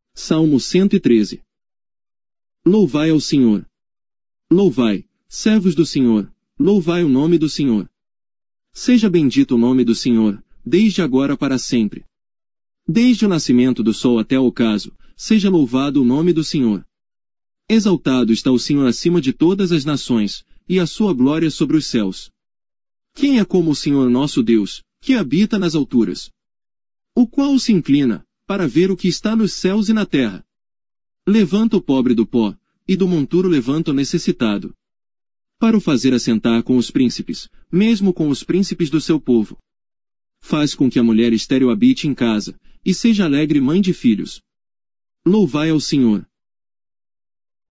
Salmo 113. Louvai ao Senhor. Louvai, servos do Senhor, louvai o nome do Senhor. Seja bendito o nome do Senhor, desde agora para sempre. Desde o nascimento do sol até o ocaso, seja louvado o nome do Senhor. Exaltado está o Senhor acima de todas as nações, e a sua glória sobre os céus. Quem é como o Senhor nosso Deus, que habita nas alturas? O qual se inclina, para ver o que está nos céus e na terra. Levanta o pobre do pó, e do monturo levanta o necessitado. Para o fazer assentar com os príncipes, mesmo com os príncipes do seu povo. Faz com que a mulher estéril habite em casa, e seja alegre mãe de filhos. Louvai ao Senhor.